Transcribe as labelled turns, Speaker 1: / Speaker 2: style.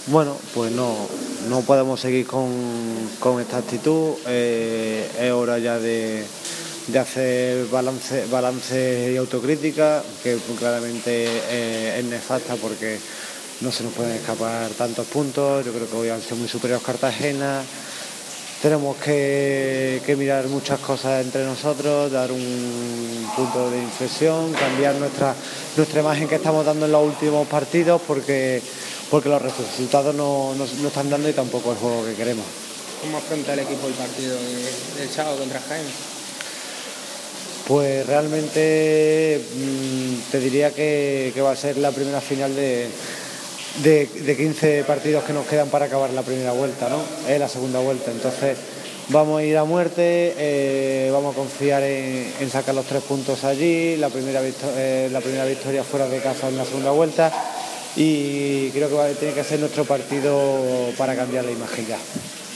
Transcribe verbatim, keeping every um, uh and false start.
Speaker 1: Bueno, pues no, no podemos seguir con, con esta actitud. Eh, es hora ya de, de hacer balance, balance y autocrítica, que claramente eh, es nefasta porque no se nos pueden escapar tantos puntos. Yo creo que hoy han sido muy superiores Cartagena. Tenemos que, que mirar muchas cosas entre nosotros, dar un punto de inflexión, cambiar nuestra, nuestra imagen que estamos dando en los últimos partidos, porque, porque los resultados no, no, no están dando y tampoco el juego que queremos.
Speaker 2: ¿Cómo afronta el equipo el partido del sábado contra Jaén?
Speaker 1: Pues realmente mmm, te diría que, que va a ser la primera final de, de, de quince partidos que nos quedan para acabar la primera vuelta, ¿no? Es la segunda vuelta, entonces vamos a ir a muerte, eh, vamos a confiar en, en sacar los tres puntos allí, la primera, victor- eh, la primera victoria fuera de casa en la segunda vuelta, y creo que va, tiene que ser nuestro partido para cambiar la imagen ya.